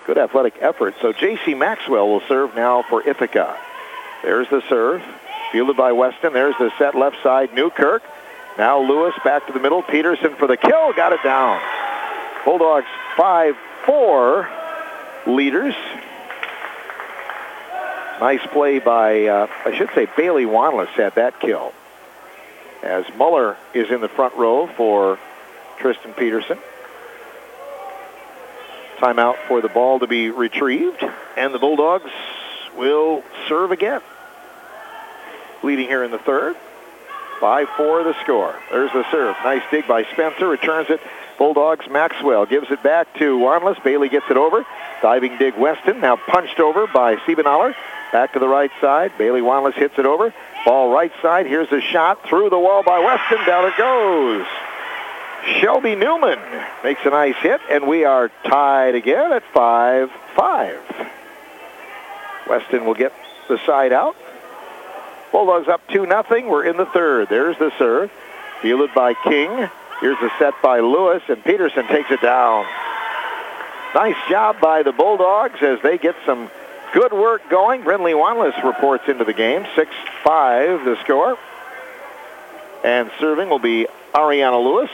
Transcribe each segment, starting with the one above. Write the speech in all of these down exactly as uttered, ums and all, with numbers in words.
good athletic effort. So J C Maxwell will serve now for Ithaca. There's the serve. Fielded by Weston. There's the set left side. Newkirk. Now Lewis back to the middle. Peterson for the kill. Got it down. Bulldogs five four leaders. Nice play by, uh, I should say, Bailey Wanless had that kill. As Muller is in the front row for Tristan Peterson. Timeout for the ball to be retrieved. And the Bulldogs will serve again. Leading here in the third. five four the score. There's the serve. Nice dig by Spencer. Returns it. Bulldogs, Maxwell gives it back to Wanless. Bailey gets it over. Diving dig Weston. Now punched over by Siebenthaler. Back to the right side. Bailey Wanless hits it over. Ball right side. Here's a shot. Through the wall by Weston. Down it goes. Shelby Newman makes a nice hit. And we are tied again at five five. Weston will get the side out. Bulldogs up two nothing. We're in the third. There's the serve. Fielded by King. Here's the set by Lewis, and Peterson takes it down. Nice job by the Bulldogs as they get some good work going. Brindley Wanless reports into the game. six five the score. And serving will be Ariana Lewis.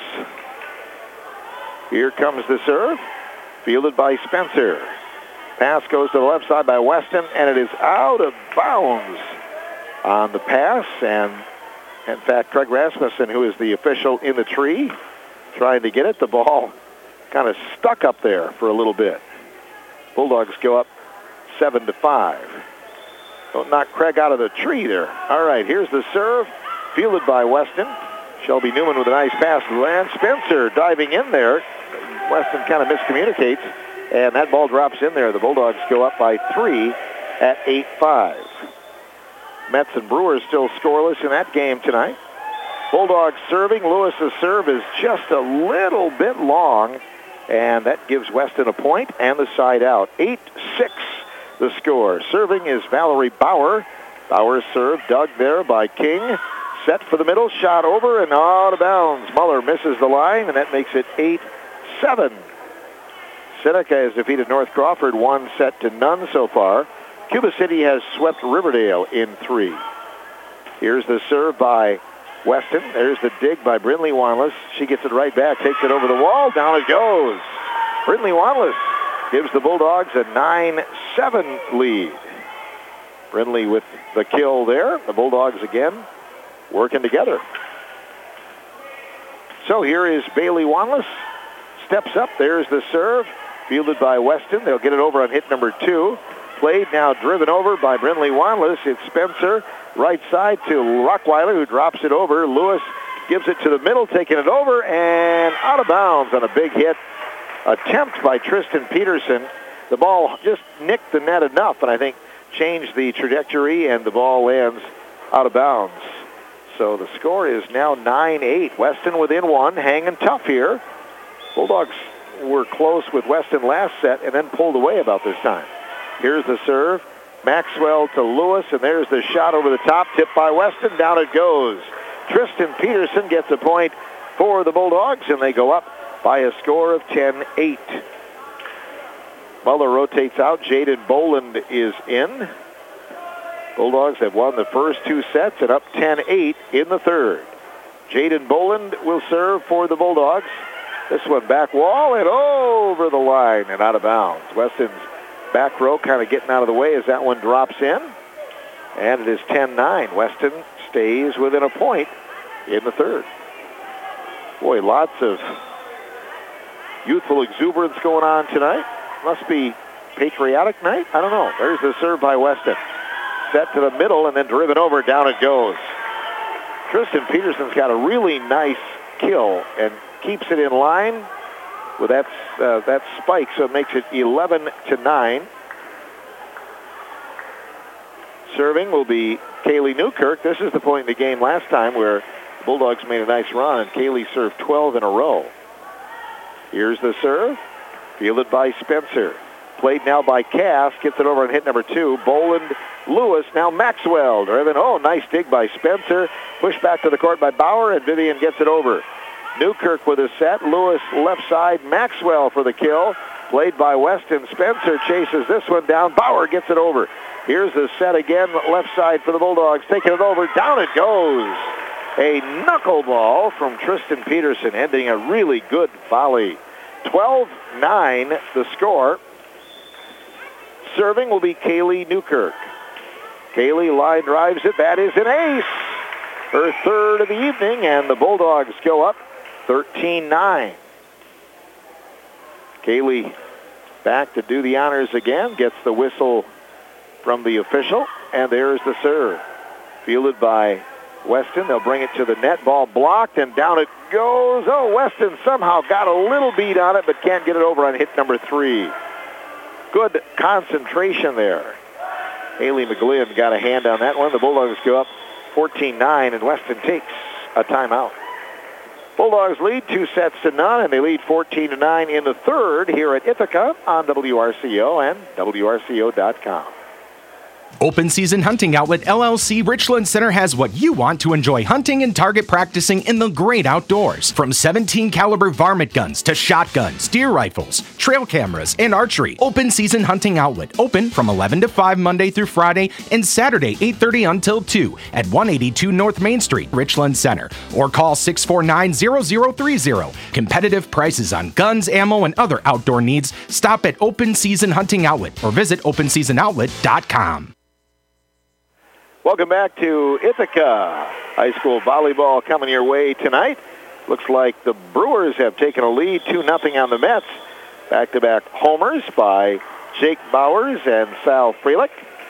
Here comes the serve. Fielded by Spencer. Pass goes to the left side by Weston, and it is out of bounds on the pass. And in fact, Craig Rasmussen, who is the official in the tree, trying to get it. The ball kind of stuck up there for a little bit. Bulldogs go up seven to five. Don't knock Craig out of the tree there. All right, here's the serve. Fielded by Weston. Shelby Newman with a nice pass to the land. Spencer diving in there. Weston kind of miscommunicates, and that ball drops in there. The Bulldogs go up by three at eight five. Mets and Brewers still scoreless in that game tonight. Bulldogs serving. Lewis's serve is just a little bit long, and that gives Weston a point and the side out. eight six the score. Serving is Valerie Bauer. Bauer's serve dug there by King. Set for the middle. Shot over and out of bounds. Muller misses the line, and that makes it eight seven. Seneca has defeated North Crawford one set to none so far. Cuba City has swept Riverdale in three. Here's the serve by Weston. There's the dig by Brindley Wanless. She gets it right back, takes it over the wall. Down it goes. Brindley Wanless gives the Bulldogs a nine seven lead. Brindley with the kill there. The Bulldogs again working together. So here is Bailey Wanless. Steps up. There's the serve. Fielded by Weston. They'll get it over on hit number two. Played now driven over by Brindley Wanless. It's Spencer. Right side to Rockweiler, who drops it over. Lewis gives it to the middle, taking it over, and out of bounds on a big hit. Attempt by Tristan Peterson. The ball just nicked the net enough, and I think changed the trajectory, and the ball lands out of bounds. So the score is now nine eight. Weston within one, hanging tough here. Bulldogs were close with Weston last set and then pulled away about this time. Here's the serve. Maxwell to Lewis, and there's the shot over the top, tipped by Weston. Down it goes. Tristan Peterson gets a point for the Bulldogs, and they go up by a score of ten eight. Muller rotates out. Jaden Boland is in. Bulldogs have won the first two sets and up ten eight in the third. Jaden Boland will serve for the Bulldogs. This one back wall and over the line and out of bounds. Weston's back row kind of getting out of the way as that one drops in. And it is ten nine. Weston stays within a point in the third. Boy, lots of youthful exuberance going on tonight. Must be patriotic night? I don't know. There's the serve by Weston. Set to the middle and then driven over. Down it goes. Tristan Peterson's got a really nice kill and keeps it in line with that, uh, that spike, so it makes it eleven to nine. Serving will be Kaylee Newkirk. This is the point in the game last time where the Bulldogs made a nice run, and Kaylee served twelve in a row. Here's the serve. Fielded by Spencer. Played now by Cass. Gets it over on hit number two. Boland, Lewis, now Maxwell. Driven. Oh, nice dig by Spencer. Pushed back to the court by Bauer, and Vivian gets it over. Newkirk with a set. Lewis left side. Maxwell for the kill. Played by Weston. Spencer chases this one down. Bauer gets it over. Here's the set again, left side for the Bulldogs. Taking it over. Down it goes. A knuckleball from Tristan Peterson, ending a really good volley. twelve nine the score. Serving will be Kaylee Newkirk. Kaylee line drives it. That is an ace. Her third of the evening, and the Bulldogs go up thirteen nine. Kaylee back to do the honors again. Gets the whistle from the official, and there's the serve. Fielded by Weston. They'll bring it to the net. Ball blocked, and down it goes. Oh, Weston somehow got a little beat on it, but can't get it over on hit number three. Good concentration there. Haley McGlynn got a hand on that one. The Bulldogs go up fourteen nine, and Weston takes a timeout. Bulldogs lead two sets to none, and they lead fourteen to nine in the third here at Ithaca on W R C O and W R C O dot com. Open Season Hunting Outlet L L C Richland Center has what you want to enjoy hunting and target practicing in the great outdoors. From seventeen caliber varmint guns to shotguns, deer rifles, trail cameras, and archery. Open Season Hunting Outlet, open from eleven to five Monday through Friday and Saturday eight thirty until two at one eighty-two North Main Street, Richland Center. Or call six four nine, zero zero three zero. Competitive prices on guns, ammo, and other outdoor needs. Stop at Open Season Hunting Outlet or visit open season outlet dot com. Welcome back to Ithaca. High school volleyball coming your way tonight. Looks like the Brewers have taken a lead two nothing on the Mets. Back-to-back homers by Jake Bowers and Sal Frelick.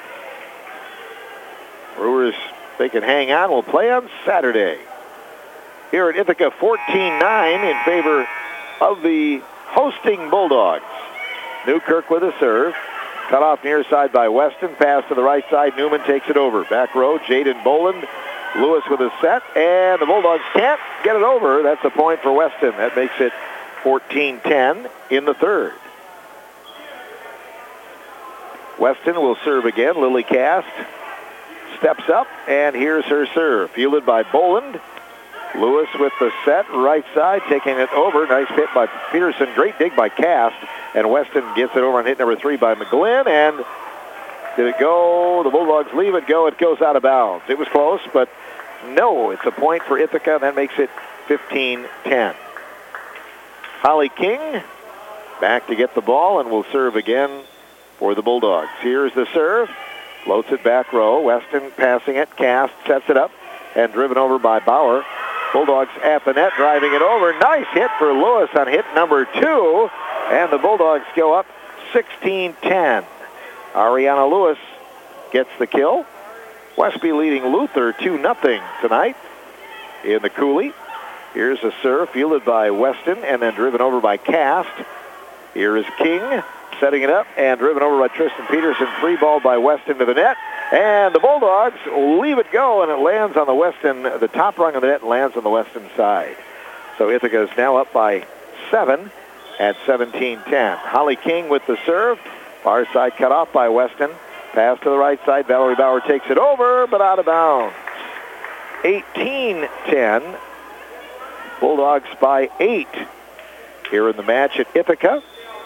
Brewers, they can hang on, will play on Saturday. Here at Ithaca, fourteen nine in favor of the hosting Bulldogs. Newkirk with a serve. Cut off near side by Weston. Pass to the right side. Newman takes it over. Back row, Jaden Boland. Lewis with a set. And the Bulldogs can't get it over. That's a point for Weston. That makes it fourteen ten in the third. Weston will serve again. Lily Cast steps up. And here's her serve. Fielded by Boland. Lewis with the set. Right side. Taking it over. Nice hit by Peterson. Great dig by Cast. And Weston gets it over on hit number three by McGlynn. And did it go? The Bulldogs leave it go. It goes out of bounds. It was close, but no. It's a point for Ithaca. That makes it fifteen ten. Holly King back to get the ball and will serve again for the Bulldogs. Here's the serve. Floats it back row. Weston passing it. Cast sets it up and driven over by Bauer. Bulldogs at the net, driving it over. Nice hit for Lewis on hit number two. And the Bulldogs go up sixteen ten. Ariana Lewis gets the kill. Westby leading Luther two nothing tonight in the Cooley. Here's a serve fielded by Weston and then driven over by Cast. Here is King setting it up and driven over by Tristan Peterson. Free ball by Weston to the net. And the Bulldogs leave it go, and it lands on the Weston, the top rung of the net and lands on the Weston side. So Ithaca is now up by seven at seventeen ten. Holly King with the serve. Far side cut off by Weston. Pass to the right side. Valerie Bauer takes it over, but out of bounds. eighteen ten. Bulldogs by eight here in the match at Ithaca.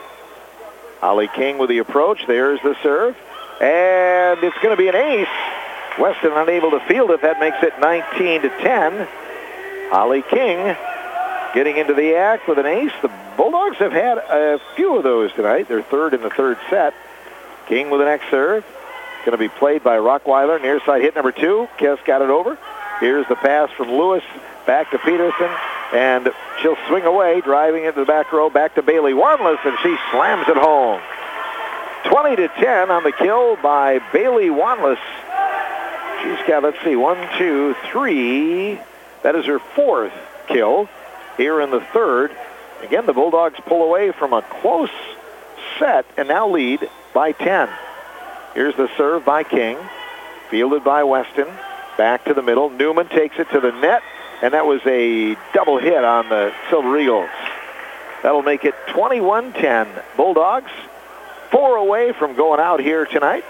Holly King with the approach. There's the serve. And it's going to be an ace. Weston unable to field it. That makes it nineteen to ten. Holly King getting into the act with an ace. The Bulldogs have had a few of those tonight. They're third in the third set. King with an X serve. Going to be played by Rockweiler. Near side hit number two. Kess got it over. Here's the pass from Lewis. Back to Peterson. And she'll swing away, driving into the back row. Back to Bailey Wanless, and she slams it home. twenty to ten on the kill by Bailey Wanless. She's got, let's see, one, two, three. That is her fourth kill here in the third. Again, the Bulldogs pull away from a close set and now lead by ten. Here's the serve by King, fielded by Weston. Back to the middle. Newman takes it to the net, and that was a double hit on the Silver Eagles. That'll make it twenty-one ten. Bulldogs, four away from going out here tonight.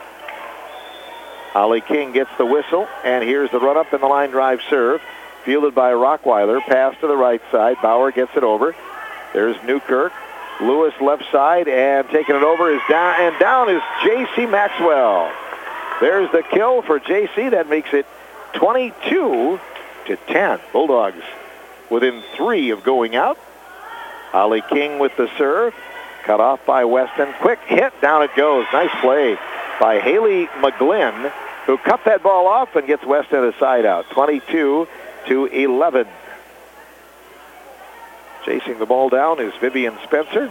Holly King gets the whistle, and here's the run-up in the line drive serve. Fielded by Rockweiler. Pass to the right side. Bauer gets it over. There's Newkirk. Lewis left side, and taking it over is down, and down is J C Maxwell. There's the kill for J C. That makes it twenty-two to ten. Bulldogs within three of going out. Holly King with the serve. Cut off by Weston. Quick hit. Down it goes. Nice play by Haley McGlynn, who cut that ball off and gets Weston a side out. twenty-two to eleven. Chasing the ball down is Vivian Spencer.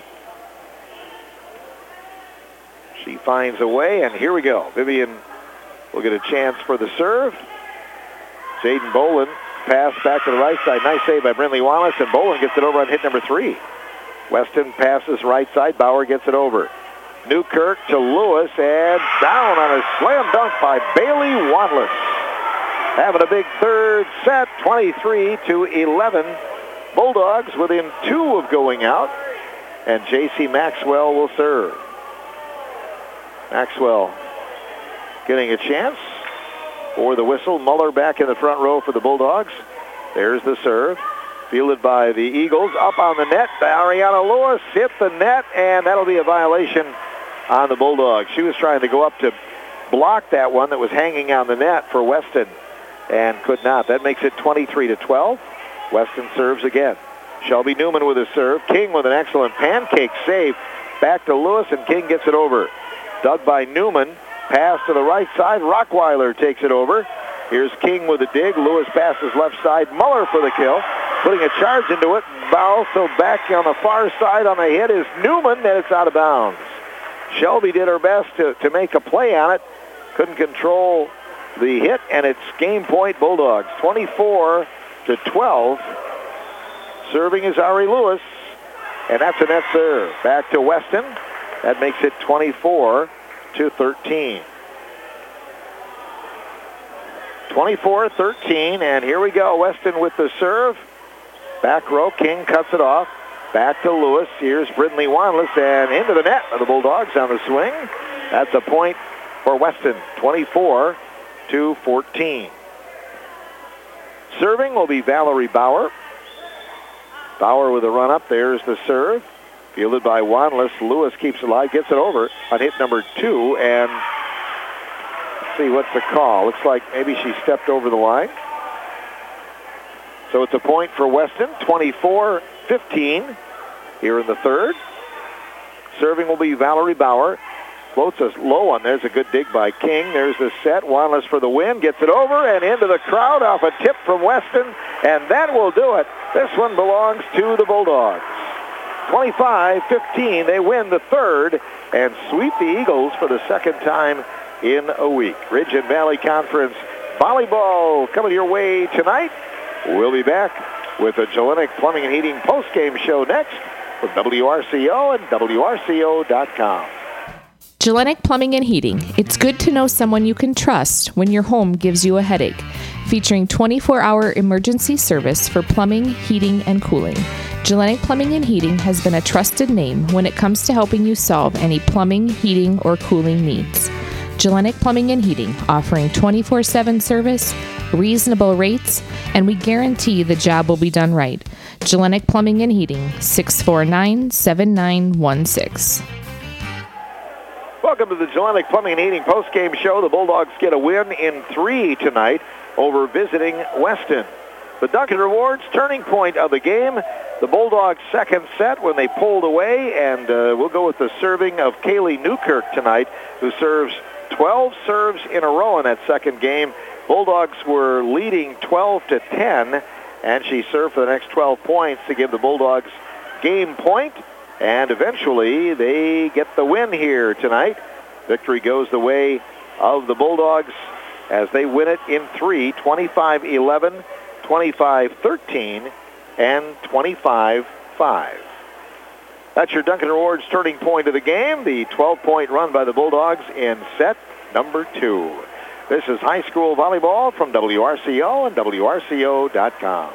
She finds a way, and here we go. Vivian will get a chance for the serve. Jaden Bolin pass back to the right side. Nice save by Brinley Wallace, and Bolin gets it over on hit number three. Weston passes right side. Bauer gets it over. Newkirk to Lewis, and down on a slam dunk by Bailey Wanless. Having a big third set, twenty-three to eleven. Bulldogs within two of going out, and J C Maxwell will serve. Maxwell getting a chance for the whistle. Muller back in the front row for the Bulldogs. There's the serve. Fielded by the Eagles. Up on the net. Ariana Lewis hit the net, and that'll be a violation on the Bulldogs. She was trying to go up to block that one that was hanging on the net for Weston and could not. That makes it twenty-three to twelve. Weston serves again. Shelby Newman with a serve. King with an excellent pancake save. Back to Lewis, and King gets it over. Dug by Newman. Pass to the right side. Rockweiler takes it over. Here's King with a dig. Lewis passes left side. Muller for the kill. Putting a charge into it. Also back on the far side on the hit is Newman, and it's out of bounds. Shelby did her best to, to make a play on it. Couldn't control the hit, and it's game point Bulldogs. twenty-four to twelve. Serving is Ari Lewis, and that's a net serve. Back to Weston. That makes it twenty-four to thirteen. twenty-four thirteen, and here we go. Weston with the serve. Back row, King cuts it off. Back to Lewis. Here's Brinley Wanless, and into the net of the Bulldogs on the swing. That's a point for Weston, twenty-four to fourteen. Serving will be Valerie Bauer. Bauer with a run up. There's the serve. Fielded by Wanless. Lewis keeps it alive, gets it over on hit number two, and let's see what's the call. Looks like maybe she stepped over the line. So it's a point for Weston, twenty-four fifteen here in the third. Serving will be Valerie Bauer. Floats us low on. There's a good dig by King. There's the set. Wanless for the win. Gets it over and into the crowd off a tip from Weston, and that will do it. This one belongs to the Bulldogs. twenty-five fifteen. They win the third and sweep the Eagles for the second time in a week. Ridge and Valley Conference volleyball coming your way tonight. We'll be back with the Jelinek Plumbing and Heating postgame show next from W R C O and W R C O dot com. Jelinek Plumbing and Heating. It's good to know someone you can trust when your home gives you a headache. Featuring twenty-four hour emergency service for plumbing, heating, and cooling. Jelinek Plumbing and Heating has been a trusted name when it comes to helping you solve any plumbing, heating, or cooling needs. Jelinek Plumbing and Heating, offering twenty-four seven service, reasonable rates, and we guarantee the job will be done right. Jelinek Plumbing and Heating, six four nine, seven nine one six. Welcome to the Jelinek Plumbing and Heating postgame show. The Bulldogs get a win in three tonight over visiting Weston. The Duncan Rewards turning point of the game, the Bulldogs' second set when they pulled away, and uh, we'll go with the serving of Kaylee Newkirk tonight, who serves twelve serves in a row in that second game. Bulldogs were leading twelve to ten, and she served for the next twelve points to give the Bulldogs game point, and eventually they get the win here tonight. Victory goes the way of the Bulldogs as they win it in three, twenty-five eleven, twenty-five thirteen, and twenty-five five. That's your Duncan Rewards turning point of the game, the twelve-point run by the Bulldogs in set number two. This is high school volleyball from W R C O and W R C O dot com.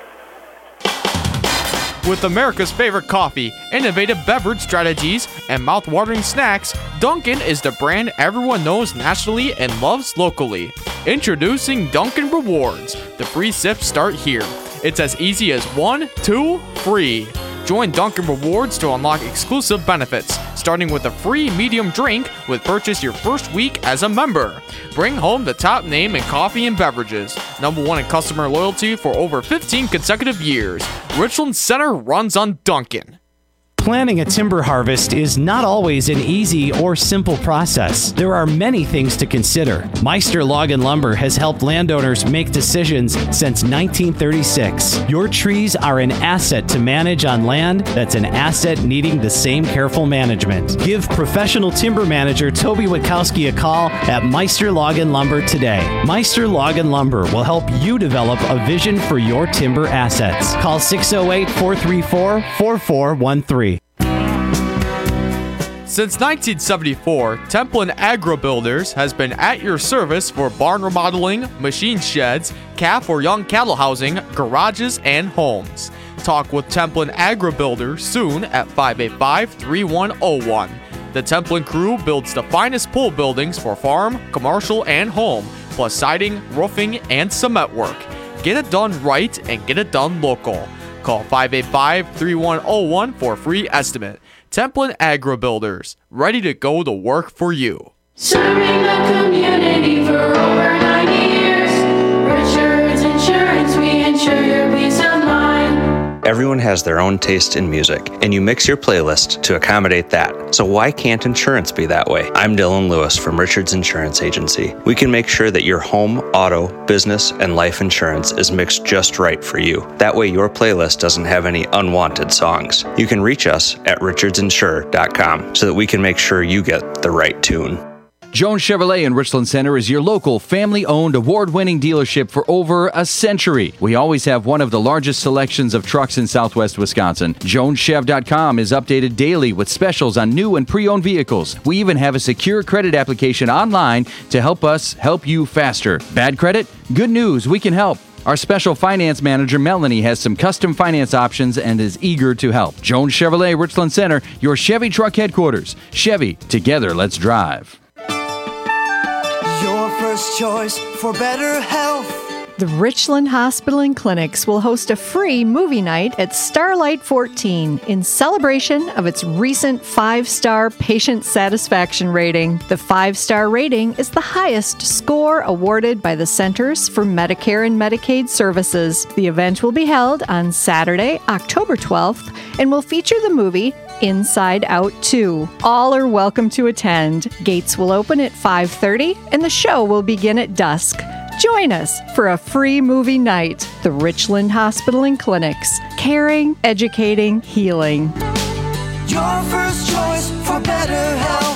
With America's favorite coffee, innovative beverage strategies, and mouth-watering snacks, Dunkin' is the brand everyone knows nationally and loves locally. Introducing Dunkin' Rewards. The free sips start here. It's as easy as one, two, free. Join Dunkin' Rewards to unlock exclusive benefits, starting with a free medium drink with purchase your first week as a member. Bring home the top name in coffee and beverages. Number one in customer loyalty for over fifteen consecutive years. Richland Center runs on Dunkin'. Planning a timber harvest is not always an easy or simple process. There are many things to consider. Meister Log and Lumber has helped landowners make decisions since nineteen thirty-six. Your trees are an asset to manage on land that's an asset needing the same careful management. Give professional timber manager Toby Witkowski a call at Meister Log and Lumber today. Meister Log and Lumber will help you develop a vision for your timber assets. Call six oh eight, four three four, four four one three. Since nineteen seventy-four, Templin Agro Builders has been at your service for barn remodeling, machine sheds, calf or young cattle housing, garages, and homes. Talk with Templin Agro Builders soon at five eight five, three one oh one. The Templin crew builds the finest pole buildings for farm, commercial, and home, plus siding, roofing, and cement work. Get it done right and get it done local. Call five eight five, three one oh one for a free estimate. Templin Agro Builders, ready to go to work for you. Serving the community for over ninety years. Richards Insurance, we insure your peace of mind. Everyone has their own taste in music, and you mix your playlist to accommodate that. So why can't insurance be that way? I'm Dylan Lewis from Richards Insurance Agency. We can make sure that your home, auto, business, and life insurance is mixed just right for you. That way your playlist doesn't have any unwanted songs. You can reach us at richards insure dot com so that we can make sure you get the right tune. Jones Chevrolet in Richland Center is your local family-owned, award-winning dealership for over a century. We always have one of the largest selections of trucks in southwest Wisconsin. jones chev dot com is updated daily with specials on new and pre-owned vehicles. We even have a secure credit application online to help us help you faster. Bad credit? Good news, we can help. Our special finance manager, Melanie, has some custom finance options and is eager to help. Jones Chevrolet, Richland Center, your Chevy truck headquarters. Chevy, together, let's drive. Your first choice for better health. The Richland Hospital and Clinics will host a free movie night at Starlight fourteen in celebration of its recent five-star patient satisfaction rating. The five-star rating is the highest score awarded by the Centers for Medicare and Medicaid Services. The event will be held on Saturday, October twelfth, and will feature the movie Inside Out two. All are welcome to attend. Gates will open at five thirty, and the show will begin at dusk. Join us for a free movie night. The Richland Hospital and Clinics. Caring, educating, healing. Your first choice for better health.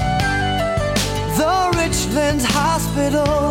The Richland Hospital.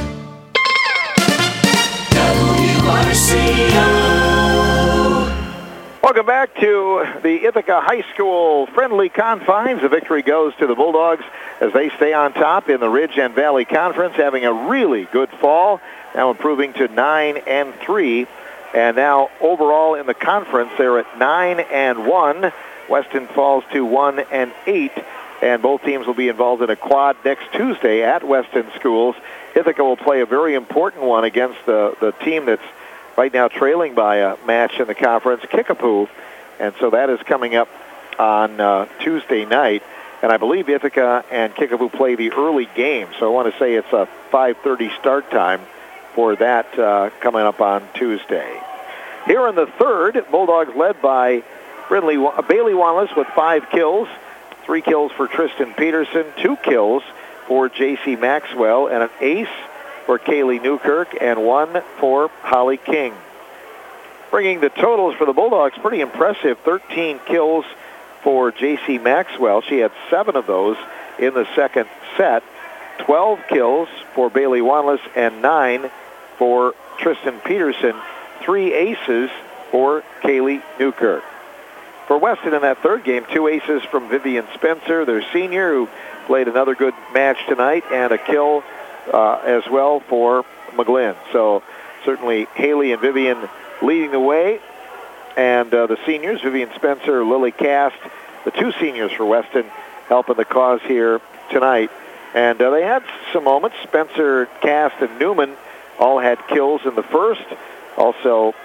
W R C O. Welcome back to the Ithaca High School friendly confines. The victory goes to the Bulldogs as they stay on top in the Ridge and Valley Conference, having a really good fall, now improving to nine and three. And now overall in the conference, they're at nine and one. Weston falls to one and eight, and both teams will be involved in a quad next Tuesday at Weston Schools. Ithaca will play a very important one against the, the team that's right now trailing by a match in the conference, Kickapoo, and so that is coming up on uh, Tuesday night. And I believe Ithaca and Kickapoo play the early game, so I want to say it's a five thirty start time for that uh, coming up on Tuesday. Here in the third, Bulldogs led by Brindley, uh, Bailey Wanless with five kills, three kills for Tristan Peterson, two kills for J C Maxwell, and an ace for Kaylee Newkirk, and one for Holly King. Bringing the totals for the Bulldogs pretty impressive, thirteen kills for J C Maxwell. She had seven of those in the second set. twelve kills for Bailey Wanless and nine for Tristan Peterson. Three aces for Kaylee Newkirk. For Weston in that third game, two aces from Vivian Spencer, their senior, who played another good match tonight, and a kill uh, as well for McGlynn. So certainly Haley and Vivian leading the way. And uh, the seniors, Vivian Spencer, Lily Cast, the two seniors for Weston, helping the cause here tonight. And uh, they had some moments. Spencer, Cast, and Newman all had kills in the first. Also,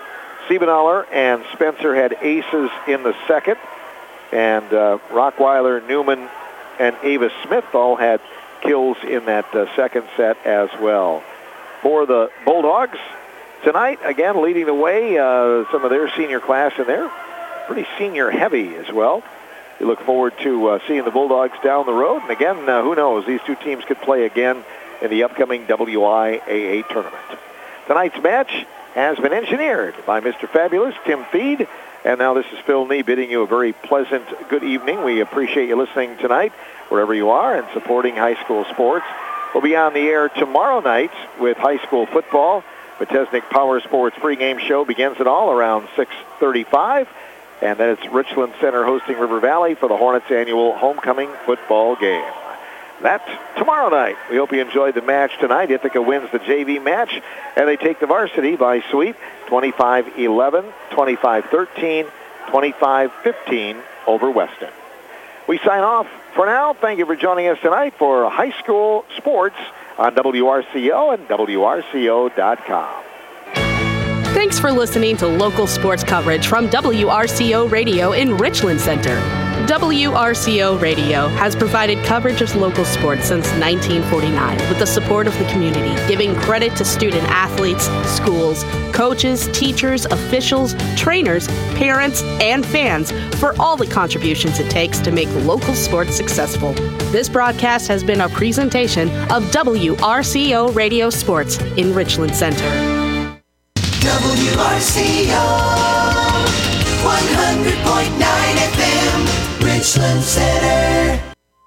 Siebenthaler and Spencer had aces in the second. And uh, Rockweiler, Newman, and Ava Smith all had kills in that uh, second set as well. For the Bulldogs, tonight, again, leading the way, uh, some of their senior class, and they're pretty senior heavy as well. We look forward to uh, seeing the Bulldogs down the road. And again, uh, who knows, these two teams could play again in the upcoming W I A A tournament. Tonight's match has been engineered by Mister Fabulous, Tim Feed. And now this is Phil Nee bidding you a very pleasant good evening. We appreciate you listening tonight, wherever you are, and supporting high school sports. We'll be on the air tomorrow night with high school football. Metesnik Power Sports pregame show begins it all around six thirty-five. And then it's Richland Center hosting River Valley for the Hornets' annual homecoming football game. That's tomorrow night. We hope you enjoyed the match tonight. Ithaca wins the J V match, and they take the varsity by sweep, twenty-five eleven, twenty-five thirteen, twenty-five fifteen over Weston. We sign off for now. Thank you for joining us tonight for high school sports on W R C O and W R C O dot com. Thanks for listening to local sports coverage from W R C O Radio in Richland Center. W R C O Radio has provided coverage of local sports since nineteen forty-nine with the support of the community, giving credit to student athletes, schools, coaches, teachers, officials, trainers, parents, and fans for all the contributions it takes to make local sports successful. This broadcast has been a presentation of W R C O Radio Sports in Richland Center. W R C O one hundred point nine F M, Richland Center.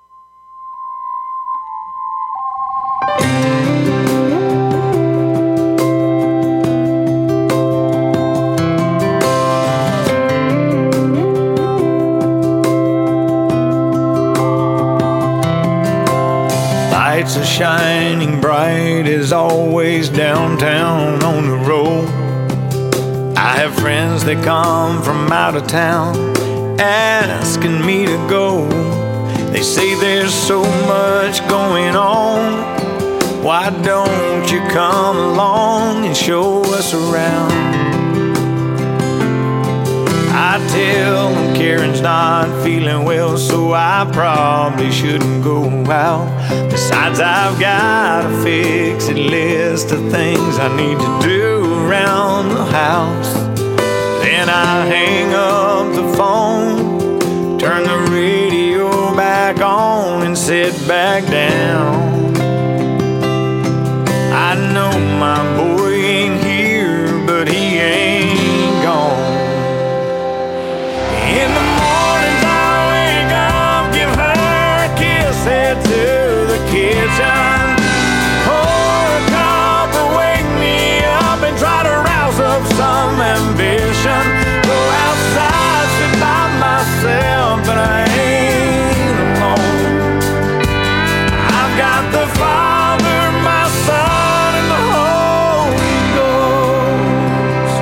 Lights are shining bright as always downtown on the road. I have friends that come from out of town asking me to go. They say there's so much going on. Why don't you come along and show us around? I tell them Karen's not feeling well, so I probably shouldn't go out. Besides, I've got a fix-it list of things I need to do around the house. Then I hang up the phone, turn the radio back on, and sit back down. I know my boy ain't here, but he ain't gone. In the mornings I wake up, give her a kiss, head to the kitchen, pour a cup and wake me up and try to rouse up some ambition. Go outside, sit by myself, but I ain't alone. I've got the Father, my Son, and the Holy Ghost.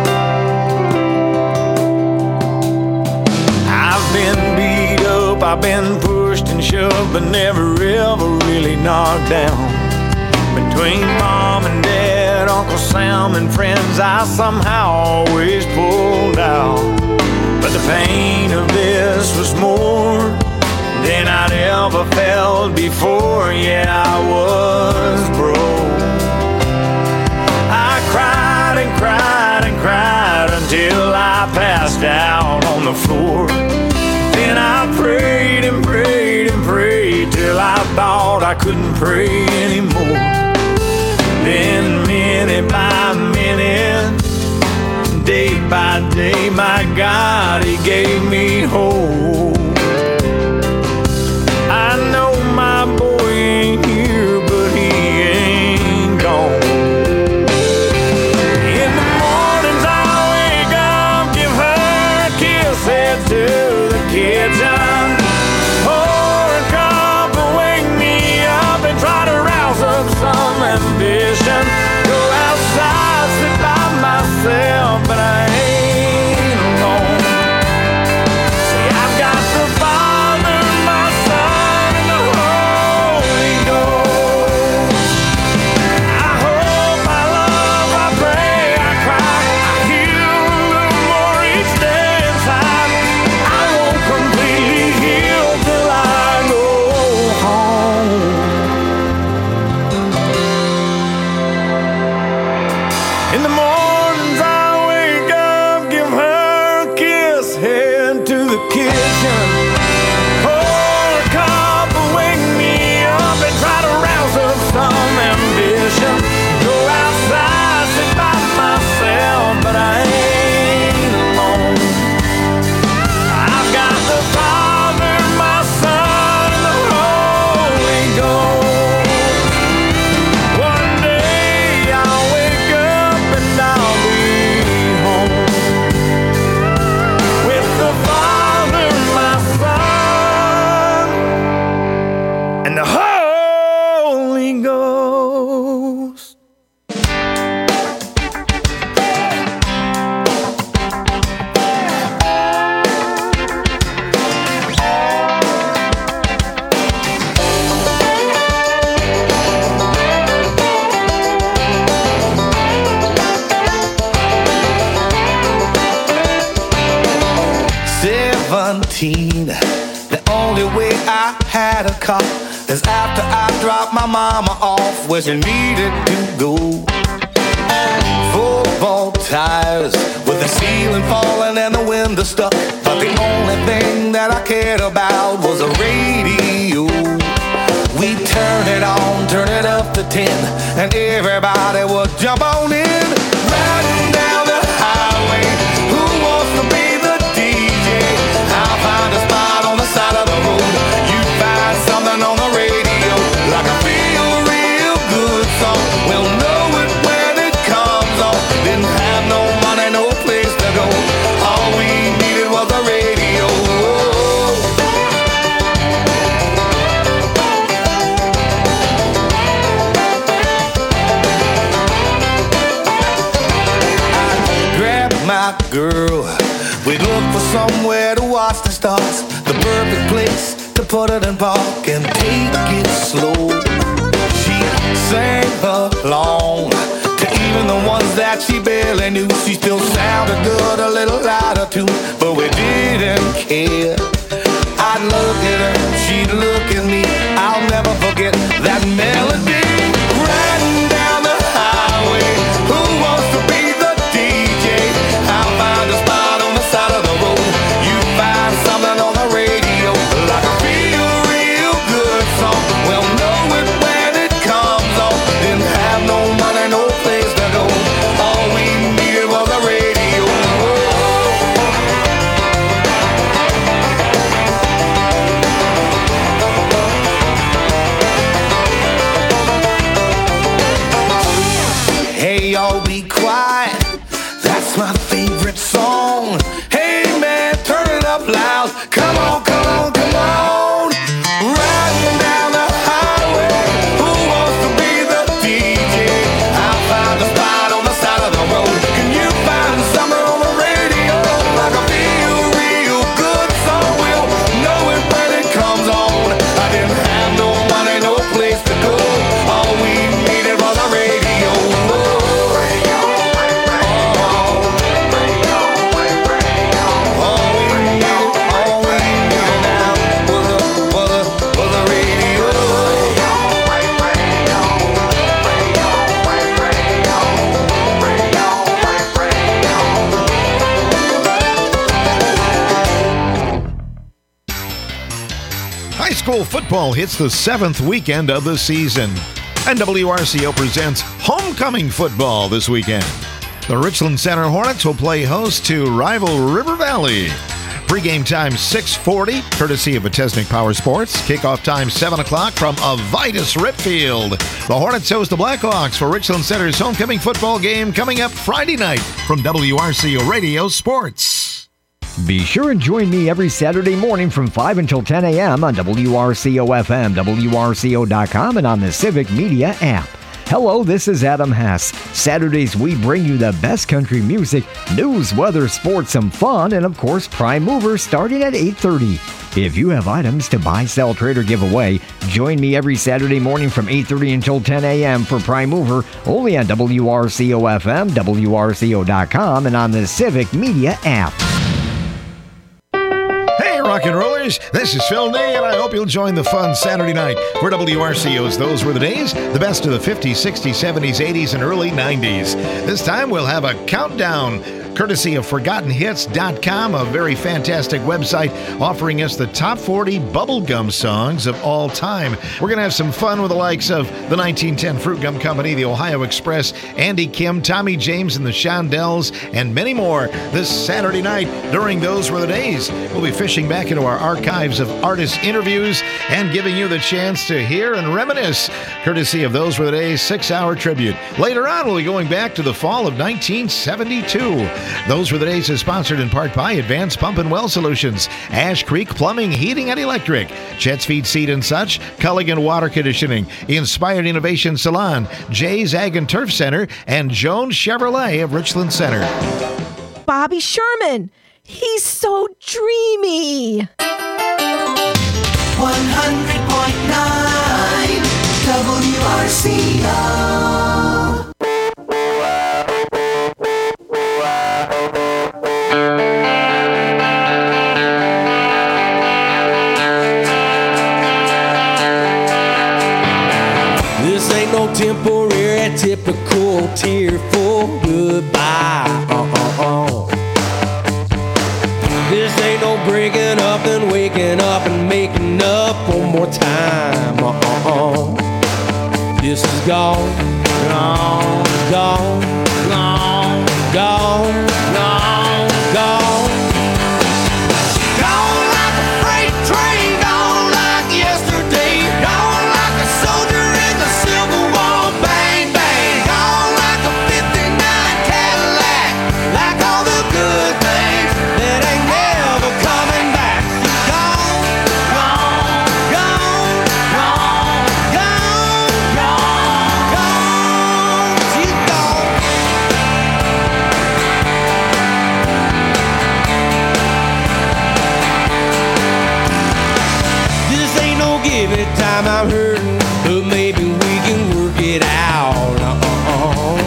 I've been beat up, I've been pushed and shoved, but never ever really knocked down. Between mom and dad, Uncle Sam and friends, I somehow always pulled out. But the pain of this was more than I'd ever felt before. Yeah, I was broke. I cried and cried and cried until I passed out on the floor. Then I prayed and prayed and prayed till I thought I couldn't pray anymore. Then minute by minute, day by day, my God, He gave me hope. I know my boy ain't here, but he ain't gone. In the mornings I wake up, give her a kiss, head to the kitchen, pour a cup and wake me up and try to rouse up some ambition. Go outside, sit by myself, but I ain't alone. See, I've got Holy Ghost. seventeen, the only way I had a car is after I dropped my mama off where she needed to go. Football tires with the ceiling falling and the window stuck, but the only thing that I cared about was the radio. We turn it on, turn it up to ten, and everybody would jump on in, riding down the highway. Who wants to be the D J? I'll find a spot on the side of the road. You find something on the radio, like a feel real good song. We'll know it when it comes on. Didn't have no money, no place to go. All we needed was a radio. My girl, we'd look for somewhere to watch the stars, the perfect place to put it in park and take it slow. She sang along to even the ones that she barely knew. She still sounded good, a little louder too, but we didn't care. I'd look at her, she'd look at me. I'll never forget that melody. Riding down the highway, who wants to be the D J? I'll find a spot on the side of the road. You find something on the radio, like a real, real good song. We'll know it when it comes on. Didn't have no money, no place to go. All we needed was a radio. Hey, y'all be quiet. That's my favorite song. Hey man, turn it up loud. Come on, come on, come on. Riding down the highway. Who wants to be the D J? I'll find a spot on the side of the road. Can you find something on the radio, like a real, real good song? We'll know it when it comes on. I didn't have no money, no place to go. All we needed was a radio. High school football hits the seventh weekend of the season, and W R C O presents homecoming football this weekend. The Richland Center Hornets will play host to rival River Valley. Pre-game time six forty, courtesy of Atesnick Power Sports. Kickoff time seven o'clock from Avitus Ripfield. The Hornets host the Blackhawks for Richland Center's homecoming football game coming up Friday night from W R C O Radio Sports. Be sure and join me every Saturday morning from five until ten a.m. on W R C O F M, W R C O dot com, and on the Civic Media app. Hello, this is Adam Hess. Saturdays, we bring you the best country music, news, weather, sports, some fun, and of course, Prime Mover starting at eight thirty. If you have items to buy, sell, trade, or give away, join me every Saturday morning from eight thirty until ten a.m. for Prime Mover, only on W R C O F M, W R C O dot com, and on the Civic Media app. Hey, rock and rollers, this is Phil Nay, and I hope you'll join the fun Saturday night for W R C O's Those Were the Days, the best of the fifties, sixties, seventies, eighties, and early nineties. This time we'll have a countdown, courtesy of Forgotten Hits dot com, a very fantastic website offering us the top forty bubblegum songs of all time. We're going to have some fun with the likes of the nineteen ten Fruit Gum Company, the Ohio Express, Andy Kim, Tommy James and the Shondells, and many more this Saturday night during Those Were the Days. We'll be fishing back into our archives of artist interviews and giving you the chance to hear and reminisce, courtesy of Those Were the Days six-hour tribute. Later on, we'll be going back to the fall of nineteen seventy-two. Those were the days is sponsored in part by Advanced Pump and Well Solutions, Ash Creek Plumbing, Heating and Electric, Chet's Feed Seed and Such, Culligan Water Conditioning, Inspired Innovation Salon, Jay's Ag and Turf Center, and Jones Chevrolet of Richland Center. Bobby Sherman, he's so dreamy. one hundred point nine W R C O. This ain't no temporary, typical, tearful goodbye. Uh-uh-uh. This ain't no breaking up and waking up and making up one more time. Uh-uh-uh. This is gone, gone, gone, gone, gone, gone, gone. Gone like a freight train, gone like yesterday. Gone like a soldier in the Civil War. Bang, bang. Gone like a fifty-nine Cadillac. Like all the good things that ain't never coming back. Gone, gone, gone, gone, gone, gone, gone. She's gone. This ain't no give it time, I'm hurting, but maybe we can work it out. Uh-uh-uh.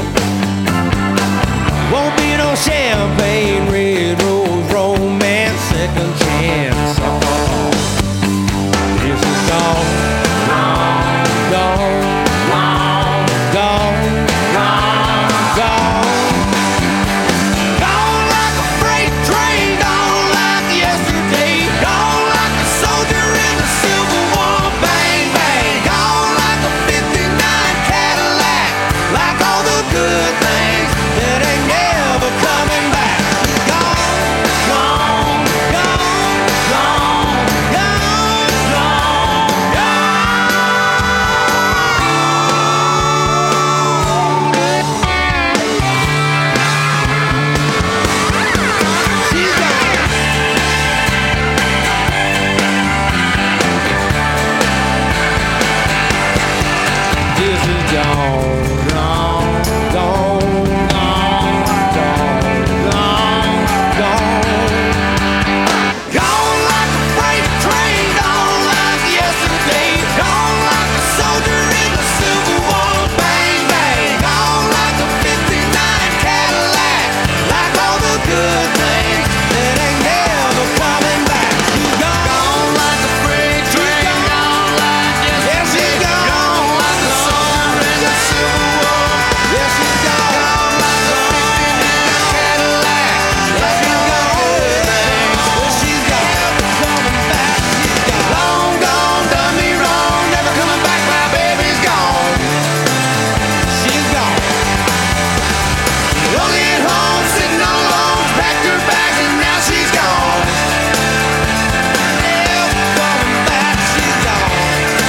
Won't be no champagne, red rose, romance, second chance. Uh-uh. This is gone, gone, gone, gone, gone, gone, gone. Gone like a freight train, gone like yesterday. Gone like a soldier in the Civil War. Bang, bang. Gone like a fifty-nine Cadillac. Like all the good things that ain't never coming back. Gone, gone, gone, gone, gone, gone, This is gone, gone, gone, gone, gone, gone, gone. Gone like a freight train, gone like yesterday. Gone like a soldier in the Civil War. Bang, bang. Gone like a fifty-nine Cadillac. Like all the good things that ain't never coming back. Gone like a freight train, gone like yesterday. Gone like a soldier in the Civil War. Yes, she's gone. Gone like a fifty-nine Cadillac. Like all the good things. Well, she's gone. Coming back. She's gone. Long gone, done me wrong. Never coming back. My baby's gone. She's gone. Lonely at home, sitting all alone. Packed her bags and now she's gone. Never coming back. She's gone.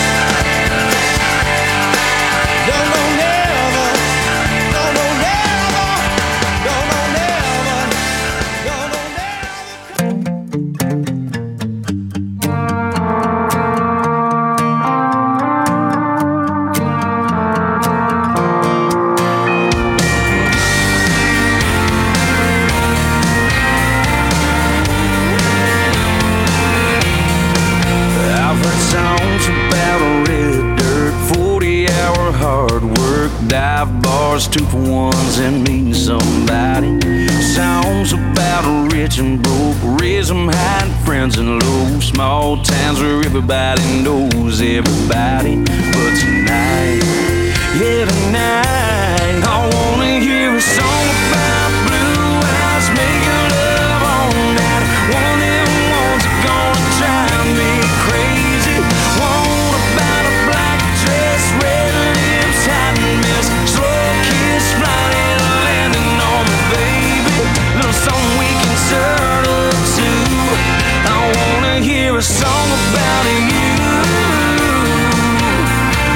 No, no, never. No, no, never. No, no, never. No, no, never. I've heard songs about a red dirt, forty-hour hard work, dive bars, two for ones, and meeting somebody. Songs about a rich and broke, raise 'em high and friends and low, small towns where everybody knows everybody. But tonight, yeah tonight, I wanna hear a song about blue eyes making love all night. One of them ones that gonna drive me crazy. One about a black dress, red lips, hot mess, slow kiss, flying and landing on me, baby. Little song we can turn up to. I wanna hear a song about you.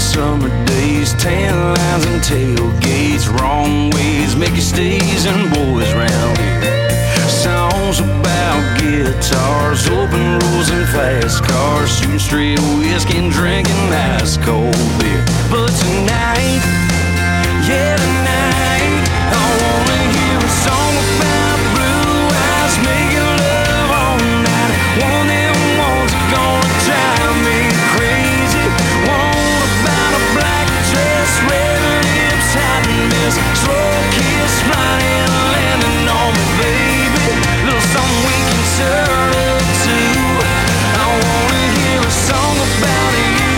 summer days, tan lines and tailgates, wrong ways, Mickey stays and boys round here. Songs about guitars, open roads and fast cars, shooting straight whiskey and drinking ice cold beer. But tonight, yeah tonight, I wanna hear a song about blue eyes making love all night. One of them ones that gonna drive me crazy. One about a black dress, red lips, hot mess, slow kiss, flying and landing on me, baby. Little something we can turn up to. I wanna hear a song about you.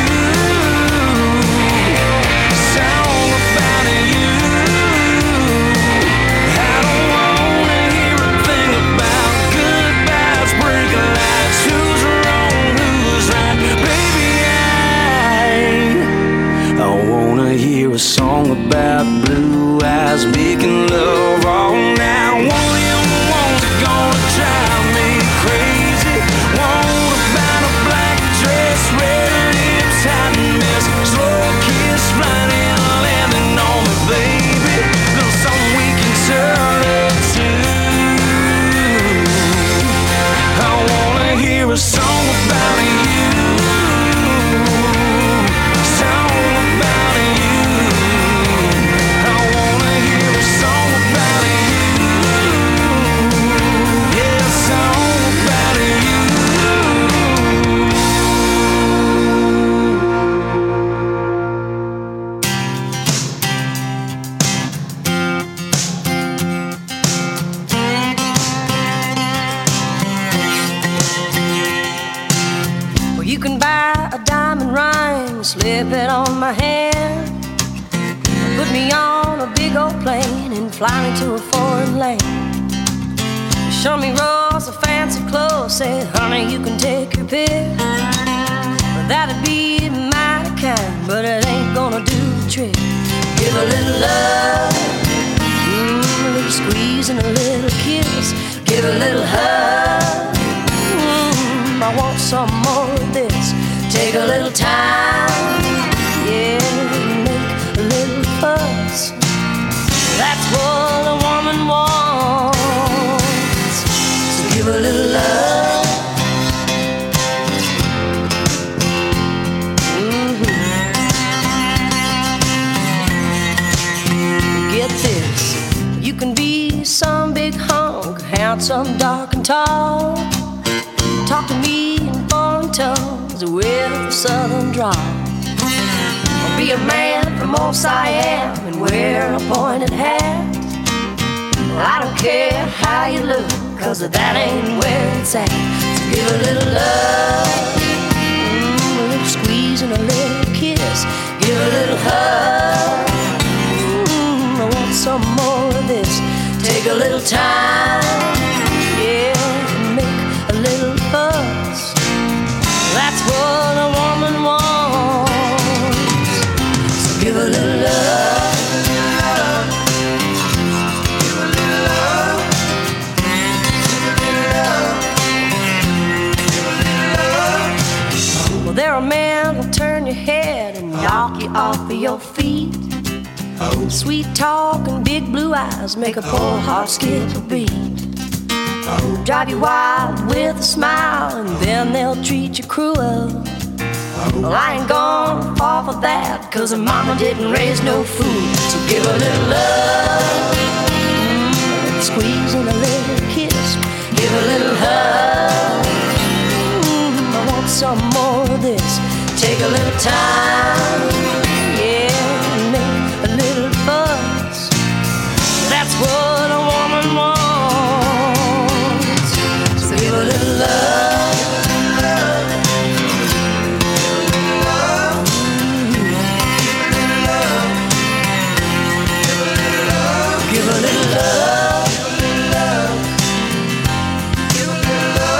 Song about you. I don't wanna hear a thing about goodbyes, breaking lights, who's wrong, who's right. Baby, I, I wanna hear a song about blue eyes making love all night. One of them ones that gonna drive me crazy. One about a black dress, red lips, hot mess, slow kiss, flying and landing on me, baby. Little something we can turn up to. I wanna hear a song about you. Song about you. I wanna hear a song about you. Yeah, a song about you. Well, you can buy a diamond ring, slip it on my hand, put me on a big old plane and fly me to a foreign land. Show me rolls of fancy clothes, say, honey, you can take your pick. Well, that'd be mighty kind, but it ain't gonna do the trick. Give a little love, mm, a little squeeze and a little kiss. Give a little hug, mm, I want some more of this. Take a little time, yeah, make a little fuss. That's what a woman wants. So give a little love. Mm-hmm. Get this, you can be some big hunk, handsome, dark and tall. Talk to me in foreign tongues with a southern drawl. Or be a man from old Siam and wear a pointed hat. Well, I don't care how you look, cause that ain't where it's at. So give a little love, mm, a little squeeze and a little kiss. Give a little hug, mm, I want some more of this. Take a little time, yeah, and make a little fuss. That's what a woman wants. So give a little love. Give a little love. Give a little love. Give a little love. Well, there are men who'll turn your head and knock you off of your feet. Sweet talk and big blue eyes make a poor heart skip a beat. Drive you wild with a smile and then they'll treat you cruel. Well, I ain't gonna fall for that, cause her mama didn't raise no fool. So give a little love, mm, a little squeeze and a little kiss. Give a little hug, mm, I want some more of this. Take a little time, yeah, and make a little fuss. That's what a woman wants. So give a little love. Give a little love. Give a little love.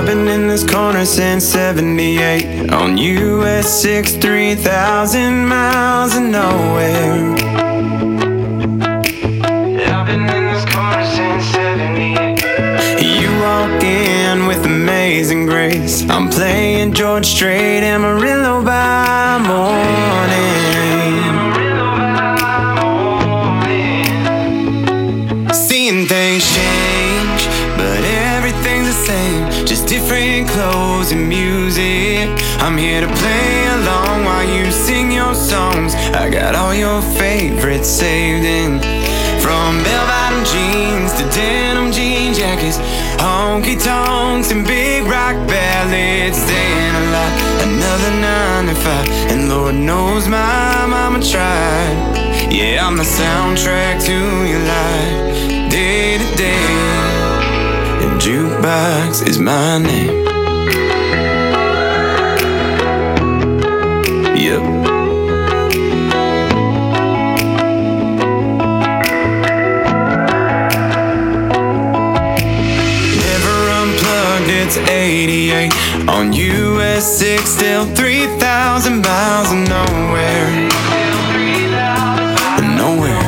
I've been in this corner since seventy-eight. On U S six, three thousand miles of nowhere. I've been in this corner since seventy-eight. You walk in with amazing grace. I'm playing George Strait, Amarillo by morning. Seeing things change, but everything's the same. Just different clothes and music. I'm here to play along while you sing your songs. I got all your favorites saved in. From bell-bottom jeans to denim jean jackets, honky tonks and big rock ballads. Staying alive, another nine to five, and Lord knows my mama tried. Yeah, I'm the soundtrack to your life, day to day. And jukebox is my name. Yep. It's eighty-eight on U S six, still three thousand miles of nowhere. Nowhere.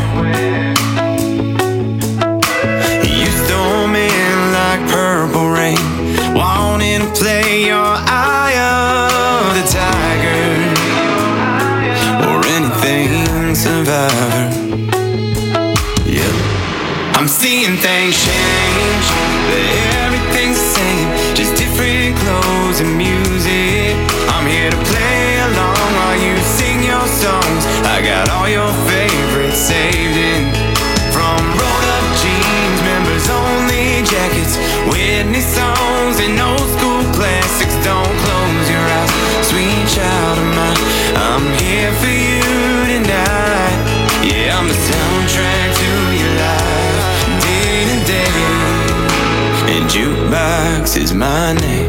You storm in like purple rain, wanting to play your Eye of the Tiger or anything Survivor. Yep. I'm seeing things change, but everything's the same. Just different clothes and music. I'm here to play along while you sing your songs. I got all your favorites saved in. From rolled up jeans, members only jackets, Whitney songs and old school classics. Don't close your eyes, sweet child of mine. I'm here for you tonight. Yeah, I'm the soundtrack to your life, day to day. And jukebox is my name.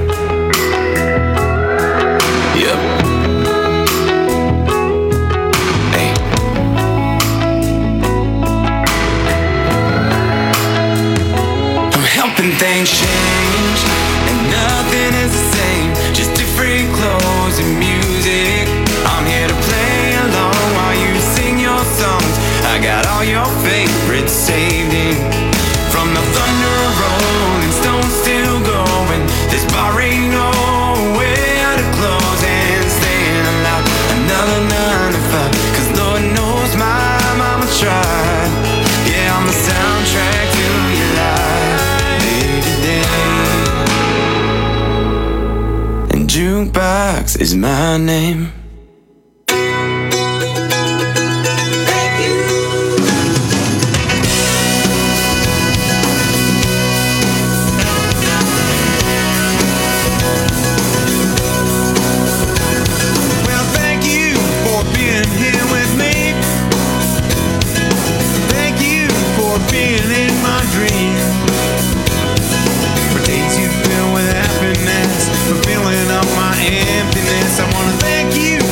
Yep. Hey. I'm helping things change, and nothing is the same. Just different clothes and music. I'm here to play along while you sing your songs. I got all your favorites saved in. From the thunder rolling, stones still going. This bar ain't nowhere to close and staying alive. Another nine to five, cause Lord knows my mama tried. Yeah, I'm the soundtrack to your life, day to day. And jukebox is my name. Being in my dream, for days you fill with happiness, for filling up my emptiness. I wanna thank you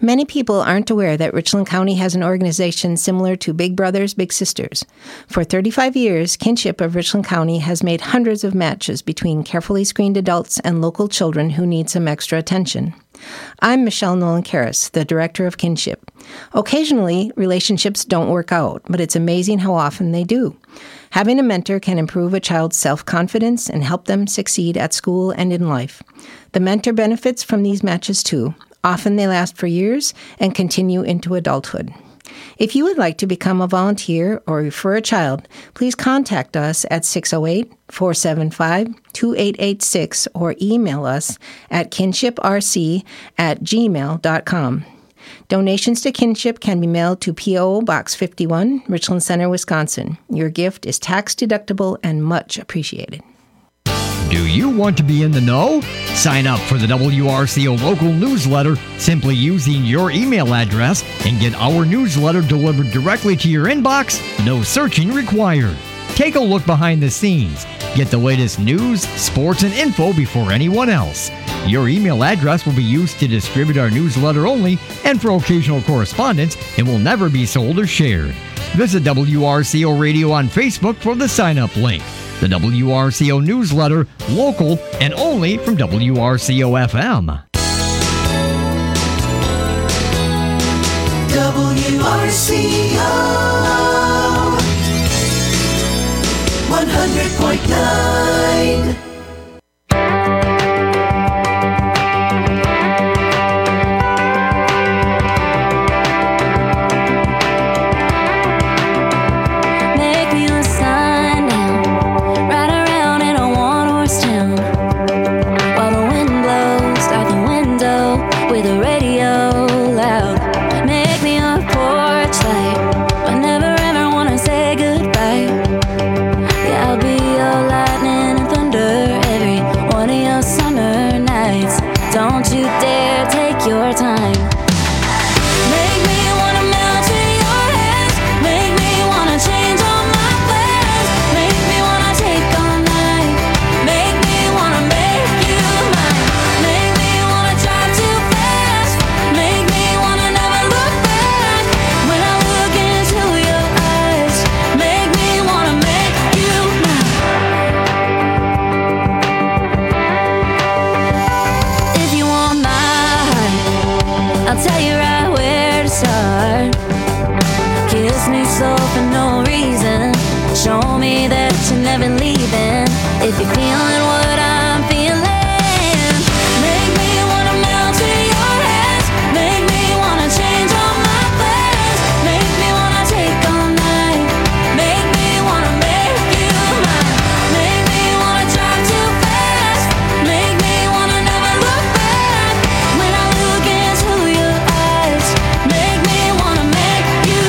Many people aren't aware that Richland County has an organization similar to Big Brothers Big Sisters. For thirty-five years, Kinship of Richland County has made hundreds of matches between carefully screened adults and local children who need some extra attention. I'm Michelle Nolan-Karras, the director of Kinship. Occasionally, relationships don't work out, but it's amazing how often they do. Having a mentor can improve a child's self-confidence and help them succeed at school and in life. The mentor benefits from these matches too. Often they last for years and continue into adulthood. If you would like to become a volunteer or refer a child, please contact us at six oh eight, four seven five, two eight eight six or email us at kinshiprc at gmail dot com. Donations to Kinship can be mailed to P O Box fifty-one, Richland Center, Wisconsin. Your gift is tax deductible and much appreciated. Do you want to be in the know? Sign up for the W R C O local newsletter simply using your email address and get our newsletter delivered directly to your inbox. No searching required. Take a look behind the scenes. Get the latest news, sports, and info before anyone else. Your email address will be used to distribute our newsletter only and for occasional correspondence and will never be sold or shared. Visit W R C O Radio on Facebook for the sign-up link. The W R C O newsletter, local and only from W R C O F M. W R C O one hundred point nine. If you're feeling what I'm feeling, make me wanna melt to your hands, make me wanna change all my plans, make me wanna take all night, make me wanna make you mine, make me wanna drive too fast, make me wanna never look back. When I look into your eyes, make me wanna make you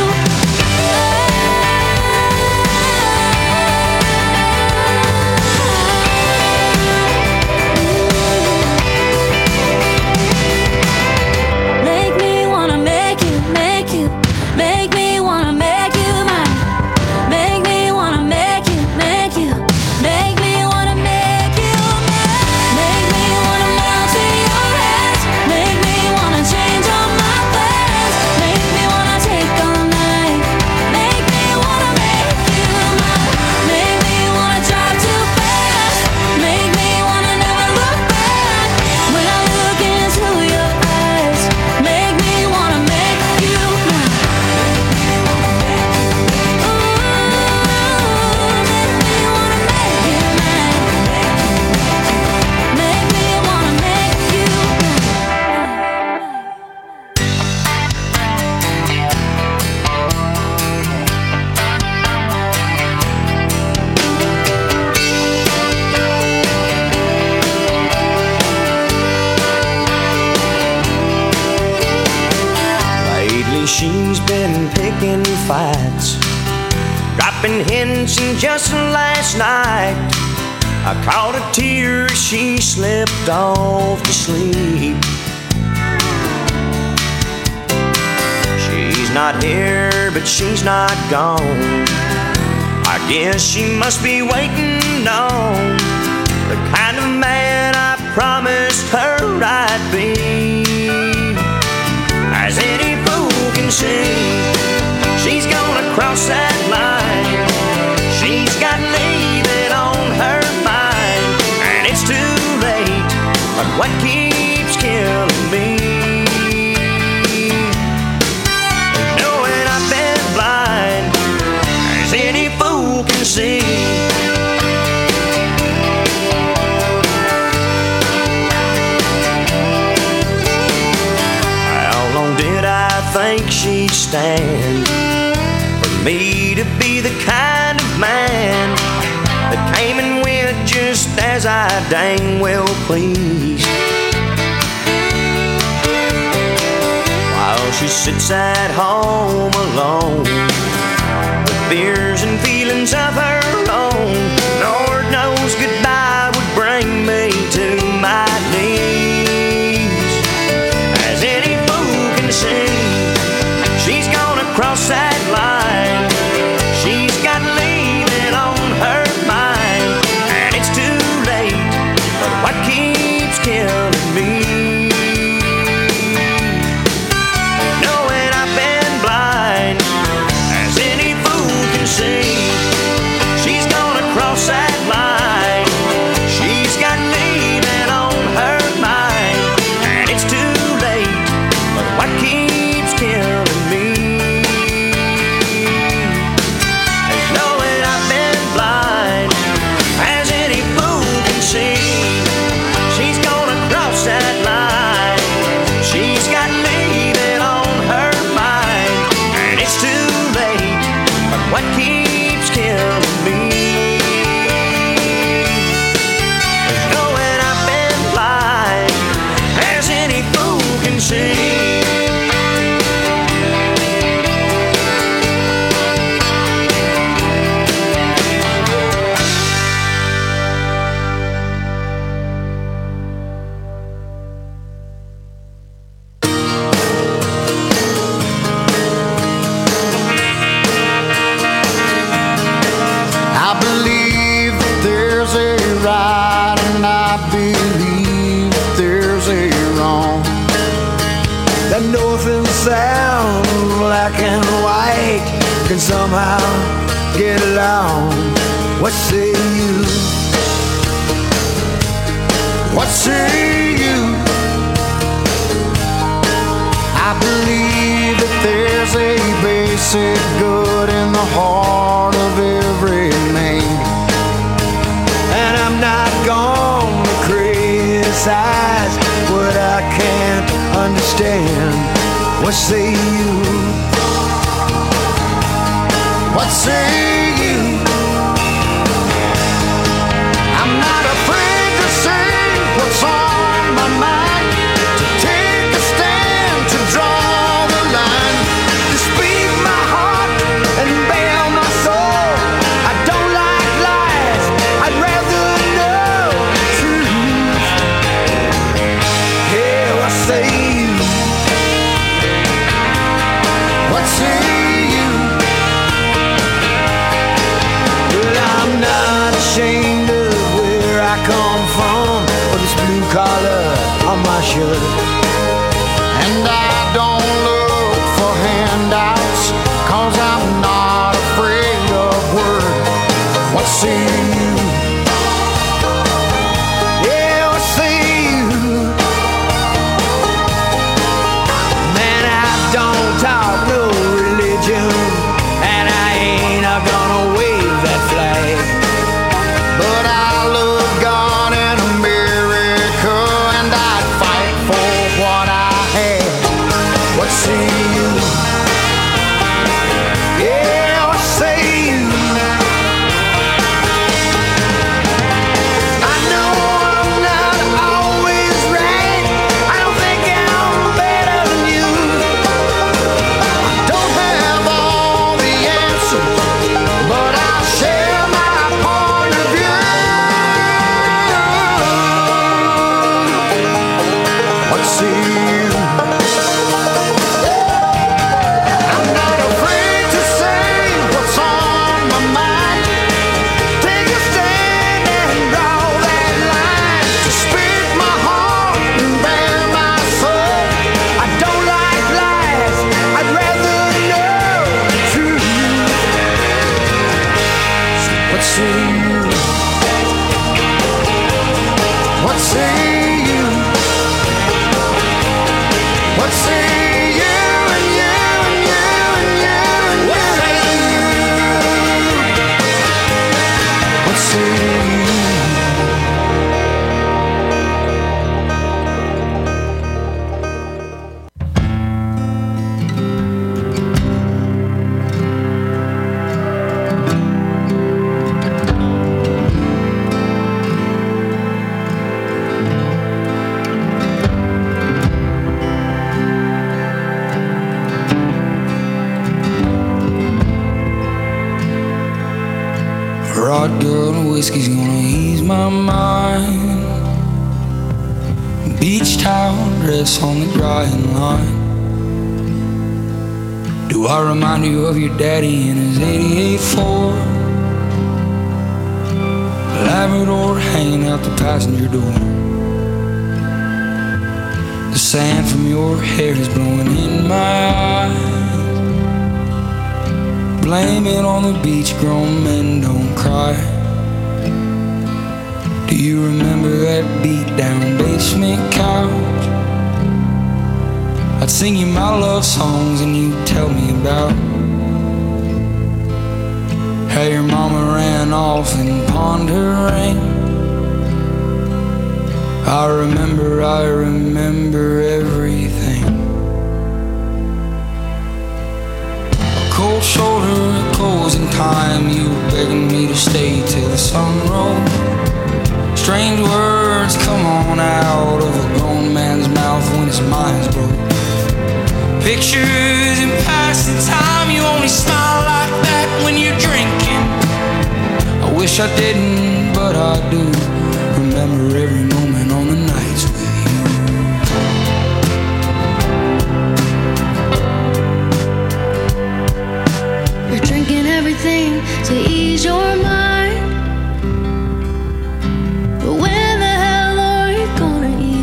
She's been picking fights, dropping hints, and just last night I caught a tear as she slipped off to sleep. She's not here, but she's not gone. I guess she must be waiting on the kind of man I promised her I'd be. As can see. She's gonna cross that line. She's got leaving on her mind, and it's too late. But what keeps killing me? Knowing I've been blind, as any fool can see. Think she'd stand for me to be the kind of man that came and went just as I dang well pleased, while she sits at home alone with fears and feelings of her own. Lord knows goodbye would bring me to my knees. As any fool can see, she's gonna cross that line. She's got leaving on her mind, and it's too late. But what keeps killing me? Knowing I've been blind, as any fool can see. She's gonna cross that line. She's got leaving on her mind, and it's too late. But what keeps killing me? What keeps killing me is knowing I've been blind, as any fool can see. Sound black and white can somehow get along. What say you? What say you? I believe that there's a basic good in the heart of every man, and I'm not gonna criticize what I can't understand. What say you? What say you? I'm not afraid to say what's on my mind, to take a stand, to draw the line, to speak my heart and bare my soul. I don't like lies, I'd rather know the truth. Yeah, what say you? What say you? Well, I'm not ashamed of where I come from, or this blue collar on my shirt. And I don't look for handouts, cause I'm not afraid of word. What say you? Yeah, what say you? Man, I don't talk no religion, and I ain't gonna wave that flag. But I love God and America, and I'd fight for what I had. What say you? Yeah, what say you? What say you? What say you and you and you and you and what say you? What say you? Rod girl and whiskey's gonna ease my mind. Beach towel dress on the drying line. Do I remind you of your daddy in his eighty-eight Ford? Labrador hanging out the passenger door. The sand from your hair is blowing in my eyes. Blame it on the beach, grown men don't cry. Do you remember that beat down basement couch? I'd sing you my love songs and you'd tell me about how your mama ran off and pawned her ring. I remember, I remember everything. Cold shoulder, closing time. You were begging me to stay till the sun rose. Strange words come on out of a grown man's mouth when his mind's broke. Pictures in passing time. You only smile like that when you're drinking. I wish I didn't, but I do. Remember every moment on the nights with You're drinking everything to ease your mind.